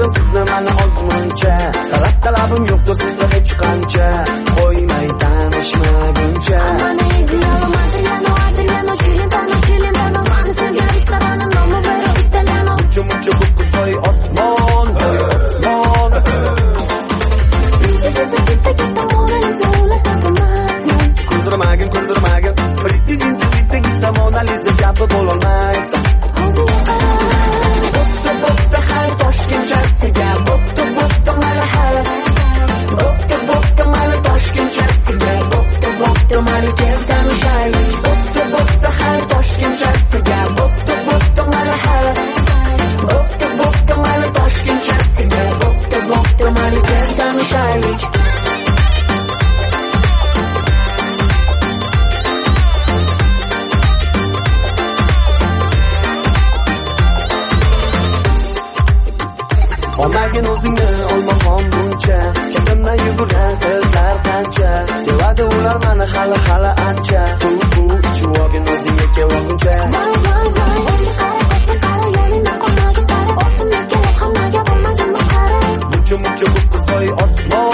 Kutaman sizni mani ozmuncha. Talabim yo'qdir sizga hech qancha. Qo'ymay tanishmaguncha. Mana idealim Adriano Chilentano mani sevgan restoranim nomi bero Italiano. Mucho toy osmon. Kundirmagin Pretty gitta Mona Lisa kabi bo'lolmaysan. Bo'pti har Toshkentchasiga bo'pti mana har bo'pti mana Toshkentchasiga bo'pti mana tanishaylik. Bo'pti har Toshkentchasiga bo'pti mana har bo'pti mana Toshkentchasiga bo'pti mana tanishaylik. Olmagin o'zingni olmahon buncha. Ketimdan yugurar qizlar qancha. Sevadi ular mani hali ancha. Suv ichib olgin o'zingga kelguncha. Mucho toy osmon.